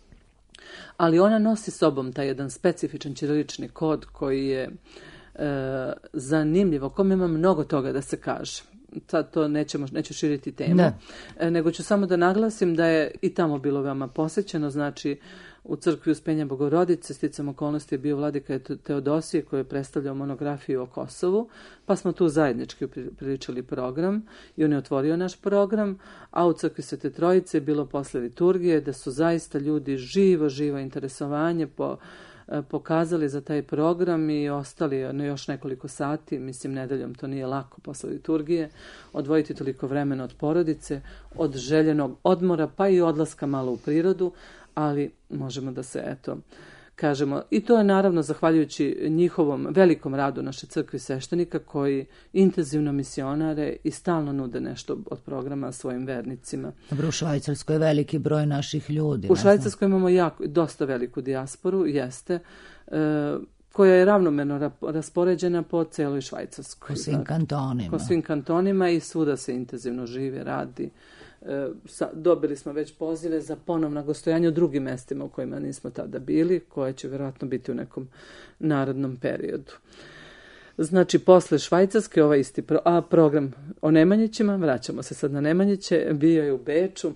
Ali ona nosi sobom taj jedan specifičan ćirilični kod koji je zanimljiv, o kome ima mnogo toga da se kaže. Sad to neću širiti temu, nego ću samo da naglasim da je i tamo bilo veoma posjećeno, znači u crkvi Uspenja Bogorodice sticam okolnosti je bio vladika Teodosije koji je predstavljao monografiju o Kosovu, pa smo tu zajednički priličali program i on je otvorio naš program, a u crkvi Svete Trojice je bilo posle liturgije da su zaista ljudi živo interesovanje pokazali za taj program i ostali na još nekoliko sati, mislim nedeljom to nije lako posle liturgije, odvojiti toliko vremena od porodice, od željenog odmora pa i odlaska malo u prirodu, ali možemo da se kažemo. I to je naravno zahvaljujući njihovom velikom radu naše crkve sveštenika koji intenzivno misionare i stalno nude nešto od programa svojim vernicima. Dobro, u Švajcarskoj je veliki broj naših ljudi. U Švajcarskoj imamo dosta veliku dijasporu, jeste, koja je ravnomerno raspoređena po celoj Švajcarskoj. Po svim kantonima. Po svim kantonima i svuda se intenzivno živi, radi. Dobili smo već pozive za ponovno gostovanje u drugim mestima u kojima nismo tada bili, koje će vjerojatno biti u nekom narodnom periodu. Znači, posle Švajcarske, ovaj isti program o Nemanjićima, vraćamo se sad na Nemanjiće, bio je u Beču.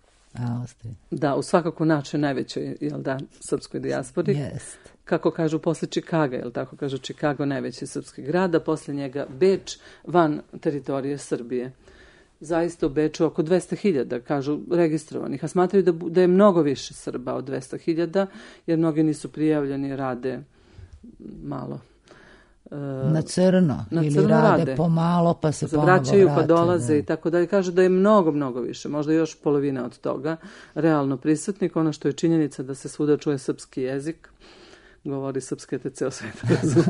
Da, u svakako našoj najvećoj, srpskoj dijaspori. Jest. Kako kažu, posle Čikaga, tako kažu Čikago, najveći srpski grad, a posle njega Beč van teritorije Srbije. zaista u Beču oko 200.000, kažu, registrovanih, a smatraju da je mnogo više Srba od 200.000, jer mnogi nisu prijavljeni, rade malo. Na crno ili rade pomalo pa se ponovo vraćaju vrate, pa dolaze i tako dalje. Kažu da je mnogo više, možda još polovina od toga realno prisutnik. Ono što je činjenica da se svuda čuje srpski jezik, govori srpske, te ceo svet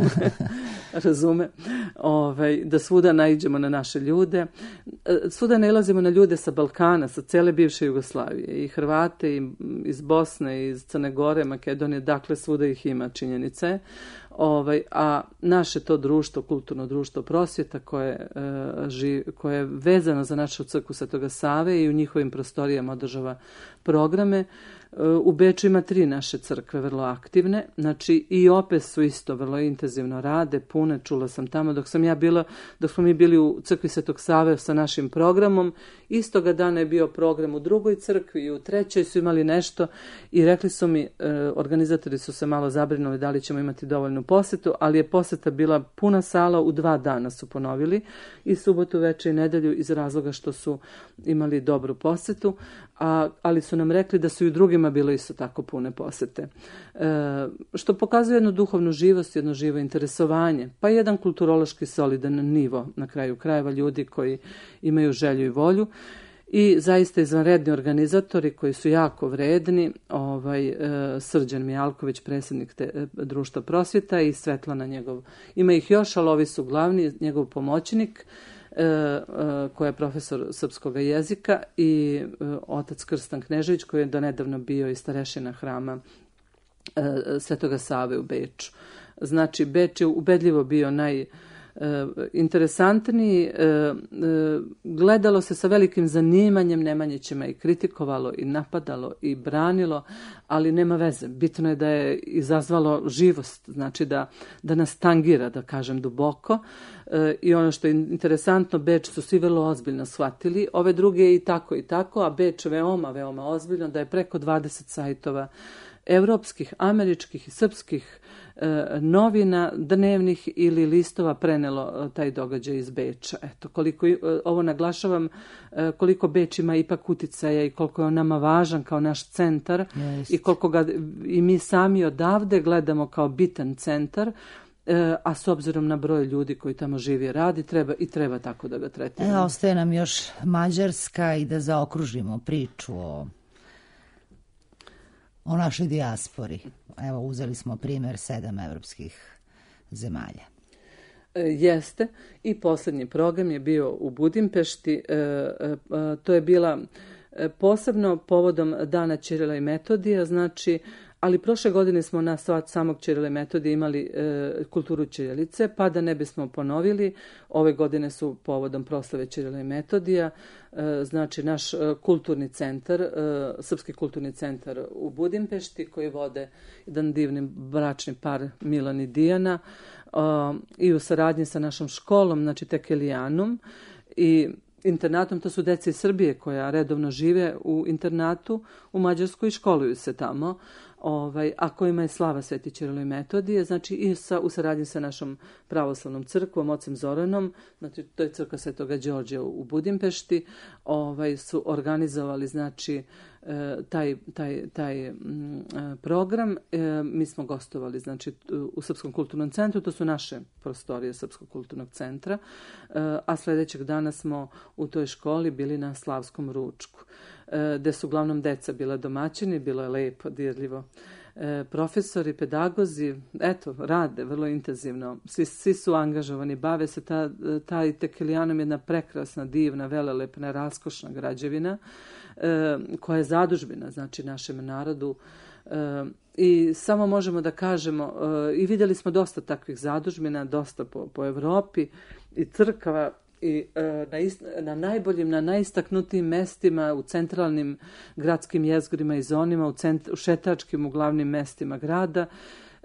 razume. Da svuda naiđemo na naše ljude. Svuda nailazimo na ljude sa Balkana, sa cele bivše Jugoslavije, i Hrvate, i iz Bosne, iz Crne Gore, Makedonije, dakle svuda ih ima, činjenica je. A naše to društvo, kulturno društvo Prosvjeta, koje je vezano za našu crkvu Svetoga Save i u njihovim prostorijama održava programe. U Beču ima 3 naše crkve vrlo aktivne, znači i opet su isto vrlo intenzivno rade, pune, čula sam tamo dok smo mi bili u crkvi Svetog Save sa našim programom, istoga dana je bio program u drugoj crkvi i u trećoj su imali nešto i rekli su mi, organizatori su se malo zabrinuli da li ćemo imati dovoljnu posetu, ali je poseta bila puna sala, u 2 dana su ponovili, i subotu večer i nedelju, iz razloga što su imali dobru posetu, ali su nam rekli da su i u drugima bilo isto tako pune posete. Što pokazuje jednu duhovnu živost, jedno živo interesovanje, pa jedan kulturološki solidan nivo, na kraju krajeva, ljudi koji imaju želju i volju. I zaista izvanredni organizatori koji su jako vredni, Srđan Mijalković, predsjednik društva Prosvjeta, i Svetlana njegov. Ima ih još, ali ovi su glavni, njegov pomoćnik, koja je profesor srpskog jezika, i otac Krstan Knežević, koji je donedavno bio i starešina hrama Svetoga Save u Beču. Znači, Beč je ubedljivo bio najinteresantniji, gledalo se sa velikim zanimanjem, Nemanjićima i kritikovalo i napadalo i branilo, ali nema veze. Bitno je da je izazvalo živost, znači da nas tangira, da kažem, duboko. I ono što je interesantno, Beč su svi vrlo ozbiljno shvatili, ove druge i tako, a Beč veoma ozbiljno, da je preko 20 sajtova evropskih, američkih i srpskih novina, dnevnih ili listova prenelo taj događaj iz Beča. Eto, ovo naglašavam, koliko Beč ima ipak uticaja i koliko je on nama važan kao naš centar. Jest. I koliko ga i mi sami odavde gledamo kao bitan centar, a s obzirom na broj ljudi koji tamo živi i radi, treba tako da ga tretiramo. Ostaje nam još Mađarska i da zaokružimo priču o našoj dijaspori. Evo, uzeli smo primjer 7 evropskih zemalja. Jeste. I posljednji program je bio u Budimpešti. To je bila posebno povodom Dana Ćirila i Metodija, znači, ali prošle godine smo na svat samog Ćirila i Metodija imali kulturu ćirilice, pa da ne bismo ponovili, ove godine su povodom proslave Ćirila i Metodija, znači naš kulturni centar, Srpski kulturni centar u Budimpešti, koji vode jedan divni bračni par, Milan i Dijana, i u saradnji sa našom školom, znači Tekelijanum, i internatom. To su deca iz Srbije koja redovno žive u internatu u Mađarskoj i školuju se tamo, a kojima je slava Sveti Ćirilo i Metodije, znači i u saradnji sa našom pravoslavnom crkvom, ocem Zoranom, znači to je crkva Svetoga Đorđa u Budimpešti, su organizovali znači taj program. Mi smo gostovali znači u Srpskom kulturnom centru, to su naše prostorije Srpskog kulturnog centra, a sljedećeg dana smo u toj školi bili na slavskom ručku, gde su uglavnom deca bila domaćini, bilo je lepo, dirljivo. Profesori, pedagozi, rade vrlo intenzivno, svi su angažovani, bave se taj Tekelijanum, jedna prekrasna, divna, velelepna, raskošna građevina, koja je zadužbina, znači, našem narodu. I samo možemo da kažemo, i vidjeli smo dosta takvih zadužbina, dosta po Evropi, i crkava, i na najboljim, na najistaknutijim mestima, u centralnim gradskim jezgrima i zonima, u šetačkim, u glavnim mestima grada.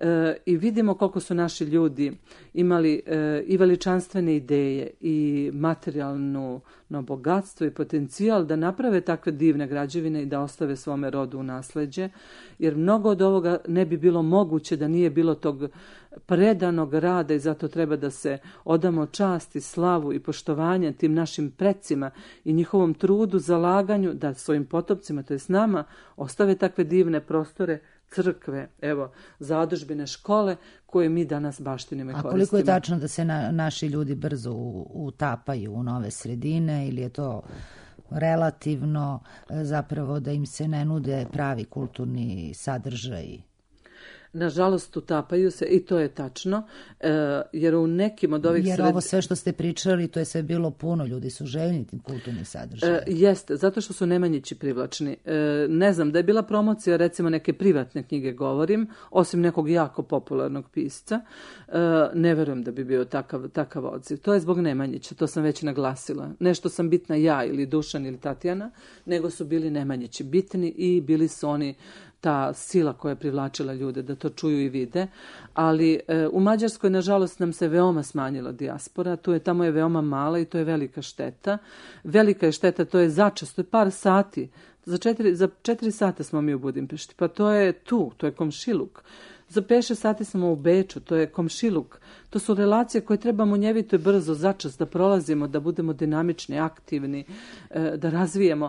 i vidimo koliko su naši ljudi imali i veličanstvene ideje i materijalno bogatstvo i potencijal da naprave takve divne građevine i da ostave svome rodu u nasleđe, jer mnogo od ovoga ne bi bilo moguće da nije bilo tog predanog rada i zato treba da se odamo časti, slavu i poštovanje tim našim precima i njihovom trudu, zalaganju da svojim potopcima, to jest nama, ostave takve divne prostore, crkve, evo, zadužbine, škole koje mi danas baštinimo i koristimo. A koliko je tačno da se naši ljudi brzo utapaju u nove sredine ili je to relativno zapravo da im se ne nude pravi kulturni sadržaji? Nažalost, utapaju se i to je tačno, jer u nekim od ovih... Jer ovo sve što ste pričali, to je sve bilo puno, ljudi su željni tim kulturnim sadržajem. Jeste, zato što su Nemanjići privlačni. Ne znam, da je bila promocija, recimo neke privatne knjige govorim, osim nekog jako popularnog pisca, ne verujem da bi bio takav odziv. To je zbog Nemanjića, to sam već naglasila. Nešto sam bitna ja ili Dušan ili Tatjana, nego su bili Nemanjići bitni i bili su oni ta sila koja je privlačila ljude da to čuju i vide, ali u Mađarskoj nažalost nam se veoma smanjila dijaspora, tamo je veoma mala i to je velika šteta. Velika je šteta, to je začas, to je par sati, za 4 sata smo mi u Budimpešti, pa to je to je komšiluk. Za 5-6 sati smo u Beču, to je komšiluk. To su relacije koje trebamo njevito i brzo začas da prolazimo, da budemo dinamični, aktivni, da razvijemo.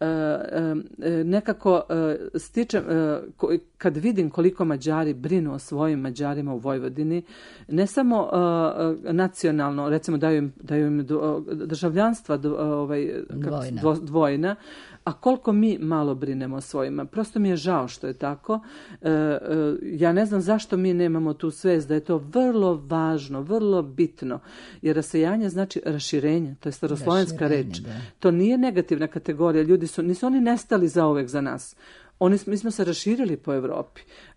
Nekako stičem, kad vidim koliko Mađari brinu o svojim Mađarima u Vojvodini, ne samo nacionalno, recimo daju im državljanstva dvojna, a koliko mi malo brinemo o svojima. Prosto mi je žao što je tako. Ja ne znam zašto mi nemamo tu svest da je to vrlo važno, vrlo bitno. Jer rasejanje znači raširenje, to je staroslovenska reč. Da. To nije negativna kategorija. Ljudi nisu oni nestali zauvek za nas. Mi smo se raširili po Evropi.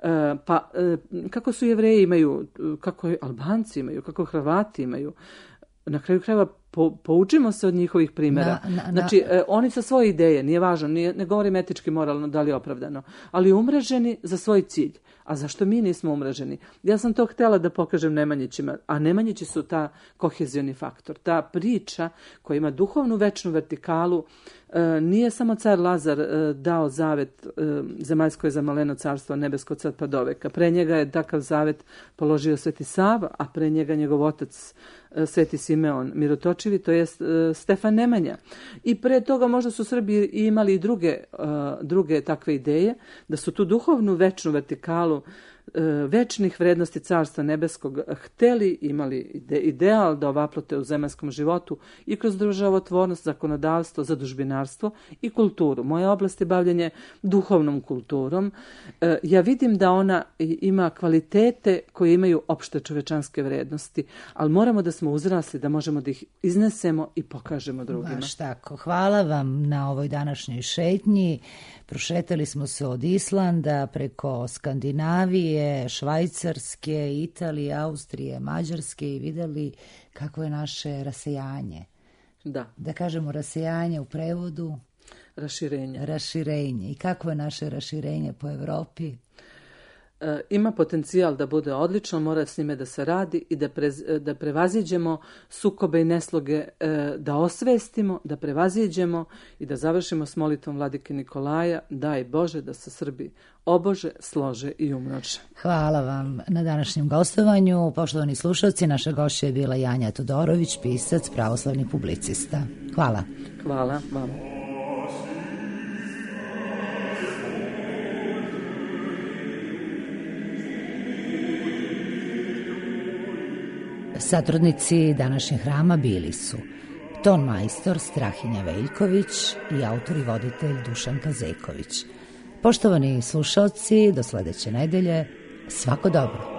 Kako su Jevreji imaju, kako Albanci imaju, kako Hrvati imaju, na kraju krajeva poučimo se od njihovih primjera. Znači, oni sa svoje ideje, nije važno, ne govorim etički, moralno, da li je opravdano, ali umreženi za svoj cilj. A zašto mi nismo umreženi? Ja sam to htjela da pokažem Nemanjićima, a Nemanjići su ta kohezioni faktor, ta priča koja ima duhovnu večnu vertikalu. Nije samo car Lazar dao zavet zemaljsko je zamaleno carstvo, nebesko car pa doveka. Pre njega je takav zavet položio Sveti Sava, a pre njega njegov otac Sveti Simeon Mirotočivi, to jest Stefan Nemanja. I pre toga možda su Srbi imali i druge takve ideje, da su tu duhovnu večnu vertikalu večnih vrednosti Carstva nebeskog hteli, imali ideal da ovaplote u zemaljskom životu i kroz državotvornost, zakonodavstvo, zadužbinarstvo i kulturu. Moja oblast je bavljenje duhovnom kulturom. Ja vidim da ona ima kvalitete koje imaju opšte čovečanske vrednosti, ali moramo da smo uzrasli da možemo da ih iznesemo i pokažemo drugima. Baš tako. Hvala vam na ovoj današnjoj šetnji. Prošetali smo se od Islanda preko Skandinavije, Švajcarske, Italije, Austrije, Mađarske i vidjeli kako je naše rasejanje. Da kažemo rasejanje u prevodu. Raširenje. I kako je naše raširenje po Evropi? Ima potencijal da bude odlično, mora s njime da se radi i da prevaziđemo sukobe i nesloge, da osvestimo, da prevaziđemo i da završimo s molitvom Vladike Nikolaja, daj Bože da se Srbi obože, slože i umnože. Hvala vam na današnjem gostovanju. Poštovani slušalci, naša gošća je bila Janja Todorović, pisac, pravoslavni publicista. Hvala. Hvala vam. Satrudnici današnjeg hrama bili su ton majstor Strahinja Veljković i autor i voditelj Dušan Kazeković. Poštovani slušalci, do sledeće nedelje, svako dobro.